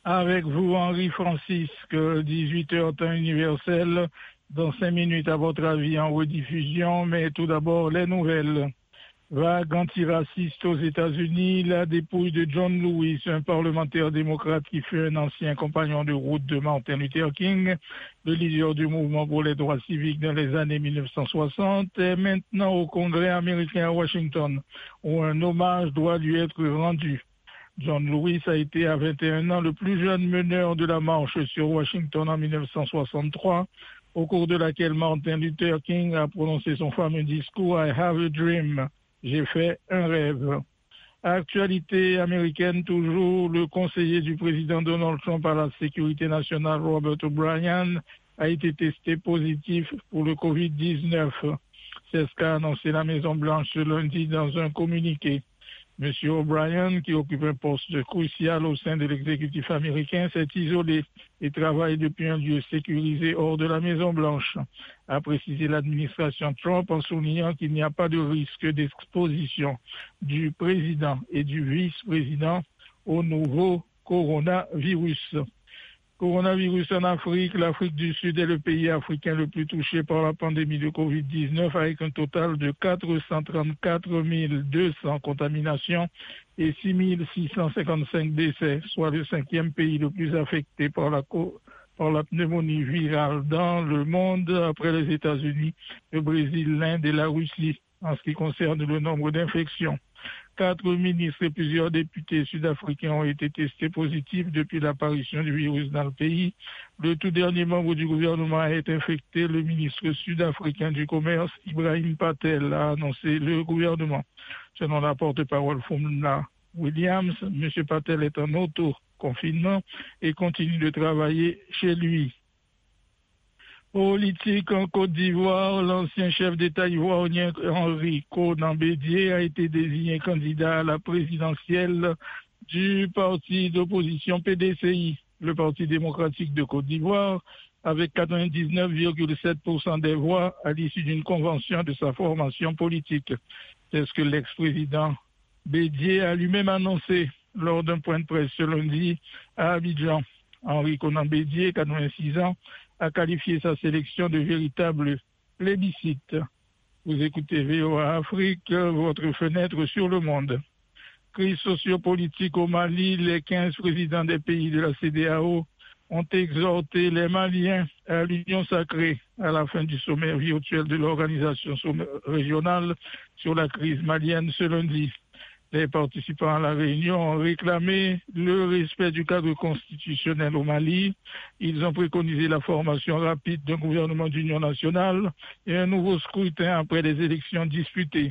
Avec vous, Henri Francisque, 18h temps universel. Dans 5 minutes, à votre avis, en rediffusion. Mais tout d'abord, les nouvelles. Vague antiraciste aux États-Unis, la dépouille de John Lewis, un parlementaire démocrate qui fut un ancien compagnon de route de Martin Luther King, le leader du mouvement pour les droits civiques dans les années 1960, est maintenant au Congrès américain à Washington, où un hommage doit lui être rendu. John Lewis a été à 21 ans le plus jeune meneur de la marche sur Washington en 1963, au cours de laquelle Martin Luther King a prononcé son fameux discours « I have a dream ». J'ai fait un rêve. Actualité américaine toujours, le conseiller du président Donald Trump à la sécurité nationale, Robert O'Brien, a été testé positif pour le Covid-19. C'est ce qu'a annoncé la Maison-Blanche ce lundi dans un communiqué. Monsieur O'Brien, qui occupe un poste crucial au sein de l'exécutif américain, s'est isolé et travaille depuis un lieu sécurisé hors de la Maison-Blanche, a précisé l'administration Trump en soulignant qu'il n'y a pas de risque d'exposition du président et du vice-président au nouveau coronavirus. Coronavirus en Afrique, l'Afrique du Sud est le pays africain le plus touché par la pandémie de Covid-19 avec un total de 434 200 contaminations et 6 655 décès, soit le 5e pays le plus affecté par la pneumonie virale dans le monde après les États-Unis, le Brésil, l'Inde et la Russie en ce qui concerne le nombre d'infections. 4 ministres et plusieurs députés sud-africains ont été testés positifs depuis l'apparition du virus dans le pays. Le tout dernier membre du gouvernement a été infecté. Le ministre sud-africain du Commerce, Ibrahim Patel, a annoncé le gouvernement. Selon la porte-parole Fumla Williams, M. Patel est en auto-confinement et continue de travailler chez lui. Politique en Côte d'Ivoire, l'ancien chef d'État ivoirien Henri Konan Bédié a été désigné candidat à la présidentielle du parti d'opposition PDCI, le Parti démocratique de Côte d'Ivoire, avec 99,7% des voix à l'issue d'une convention de sa formation politique. C'est ce que l'ex-président Bédié a lui-même annoncé lors d'un point de presse ce lundi à Abidjan. Henri Konan Bédié, 86 ans, a qualifié sa sélection de véritable plébiscite. Vous écoutez VOA Afrique, votre fenêtre sur le monde. Crise sociopolitique au Mali, les 15 présidents des pays de la CEDEAO ont exhorté les Maliens à l'union sacrée à la fin du sommet virtuel de l'organisation régionale sur la crise malienne ce lundi. Les participants à la réunion ont réclamé le respect du cadre constitutionnel au Mali. Ils ont préconisé la formation rapide d'un gouvernement d'union nationale et un nouveau scrutin après les élections disputées.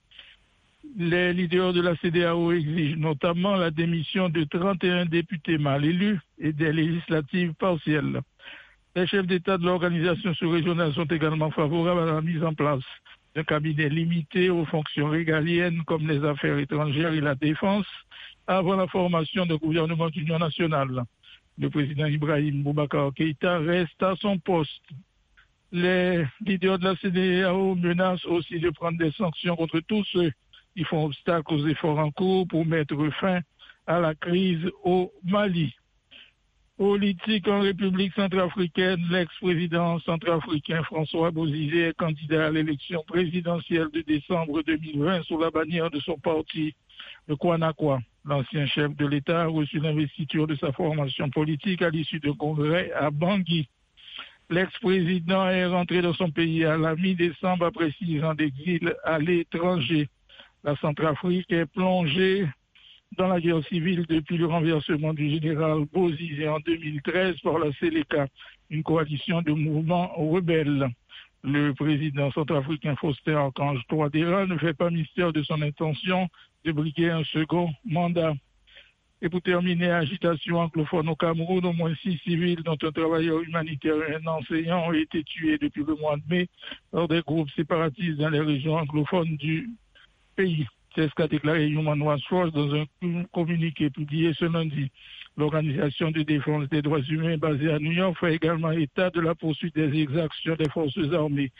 Les leaders de la CEDEAO exigent notamment la démission de 31 députés mal élus et des législatives partielles. Les chefs d'État de l'organisation sous-régionale sont également favorables à la mise en place d'un cabinet limité aux fonctions régaliennes comme les affaires étrangères et la défense avant la formation d'un gouvernement d'union nationale. Le président Ibrahim Boubacar Keïta reste à son poste. Les leaders de la CEDEAO menacent aussi de prendre des sanctions contre tous ceux qui font obstacle aux efforts en cours pour mettre fin à la crise au Mali. Politique en République centrafricaine, l'ex-président centrafricain François Bozizé est candidat à l'élection présidentielle de décembre 2020 sous la bannière de son parti, le Kwanakwa. L'ancien chef de l'État a reçu l'investiture de sa formation politique à l'issue d'un congrès à Bangui. L'ex-président est rentré dans son pays à la mi-décembre après 6 ans d'exil à l'étranger. La Centrafrique est plongée dans la guerre civile depuis le renversement du général Bozizé en 2013 par la Séléka, une coalition de mouvements rebelles. Le président centrafricain Faustin Archange Touadéra ne fait pas mystère de son intention de briguer un second mandat. Et pour terminer, agitation anglophone au Cameroun, au moins 6 civils, dont un travailleur humanitaire et un enseignant, ont été tués depuis le mois de mai par des groupes séparatistes dans les régions anglophones du pays. C'est ce qu'a déclaré Human Rights Watch dans un communiqué publié ce lundi. L'organisation de défense des droits humains basée à New York fait également état de la poursuite des exactions des forces armées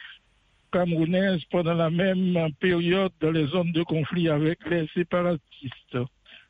camerounaises pendant la même période dans les zones de conflit avec les séparatistes.